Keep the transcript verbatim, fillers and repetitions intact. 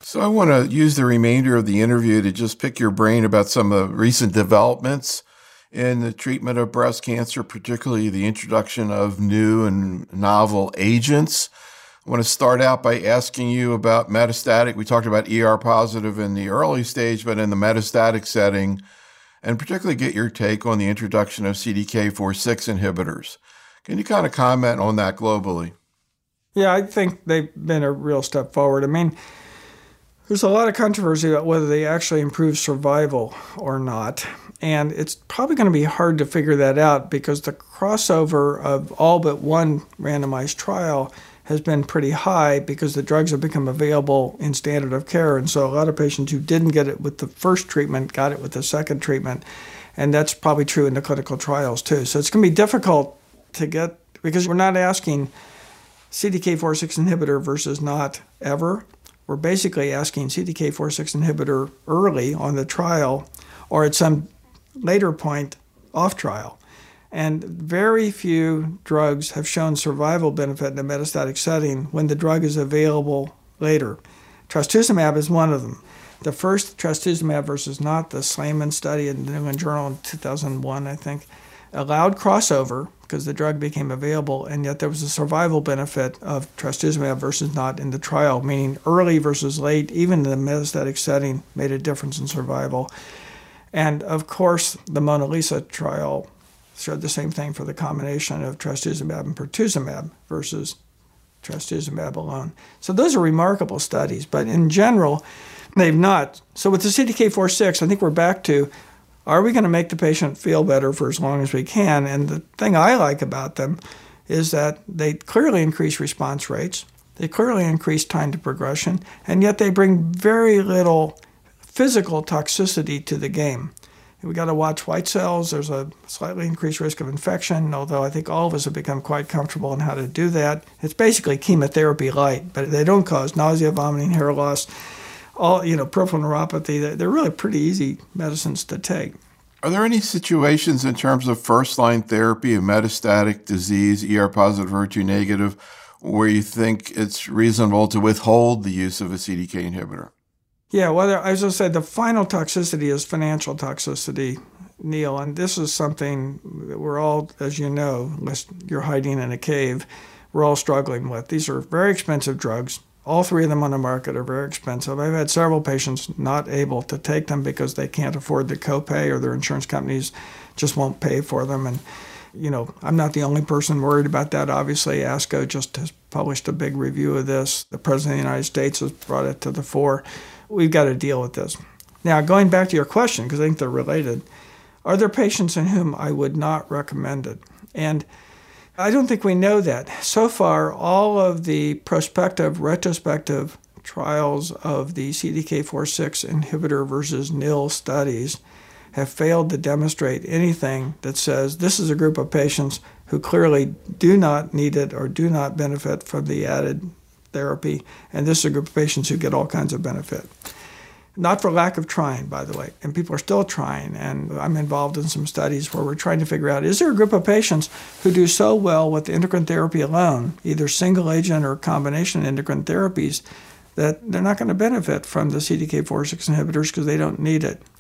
So I want to use the remainder of the interview to just pick your brain about some of the recent developments in the treatment of breast cancer, particularly the introduction of new and novel agents. I want to start out by asking you about metastatic. We talked about E R positive in the early stage, but in the metastatic setting, and particularly get your take on the introduction of C D K four six inhibitors. Can you kind of comment on that globally? Yeah, I think they've been a real step forward. I mean, there's a lot of controversy about whether they actually improve survival or not. And it's probably going to be hard to figure that out because the crossover of all but one randomized trial has been pretty high because the drugs have become available in standard of care. And so a lot of patients who didn't get it with the first treatment got it with the second treatment. And that's probably true in the clinical trials too. So it's going to be difficult to get, because we're not asking C D K four six inhibitor versus not ever. We're basically asking C D K four six inhibitor early on the trial or at some later point off trial. And very few drugs have shown survival benefit in a metastatic setting when the drug is available later. Trastuzumab is one of them. The first trastuzumab versus not, the Slayman study in the New England Journal in two thousand one, I think, allowed crossover because the drug became available, and yet there was a survival benefit of trastuzumab versus not in the trial, meaning early versus late, even in the metastatic setting, made a difference in survival. And of course, the MONALEESA trial showed the same thing for the combination of trastuzumab and pertuzumab versus trastuzumab alone. So those are remarkable studies, but in general, they've not. So with the C D K four six, I think we're back to, are we going to make the patient feel better for as long as we can? And the thing I like about them is that they clearly increase response rates, they clearly increase time to progression, and yet they bring very little physical toxicity to the game. We got to watch white cells. There's a slightly increased risk of infection, although I think all of us have become quite comfortable in how to do that. It's basically chemotherapy light, but they don't cause nausea, vomiting, hair loss, all, you know, peripheral neuropathy. They're really pretty easy medicines to take. Are there any situations in terms of first-line therapy of metastatic disease, E R positive, H E R two negative, where you think it's reasonable to withhold the use of a C D K inhibitor? Yeah, well, as I said, the final toxicity is financial toxicity, Neil, and this is something that we're all, as you know, unless you're hiding in a cave, we're all struggling with. These are very expensive drugs. All three of them on the market are very expensive. I've had several patients not able to take them because they can't afford the copay or their insurance companies just won't pay for them. And, you know, I'm not the only person worried about that. Obviously, ASCO just has published a big review of this. The President of the United States has brought it to the fore. We've got to deal with this. Now, going back to your question, because I think they're related, are there patients in whom I would not recommend it? And I don't think we know that. So far, all of the prospective, retrospective trials of the C D K four six inhibitor versus nil studies have failed to demonstrate anything that says this is a group of patients who clearly do not need it or do not benefit from the added therapy, and this is a group of patients who get all kinds of benefit. Not for lack of trying, by the way, and people are still trying, and I'm involved in some studies where we're trying to figure out, is there a group of patients who do so well with endocrine therapy alone, either single agent or combination endocrine therapies, that they're not going to benefit from the C D K four six inhibitors because they don't need it.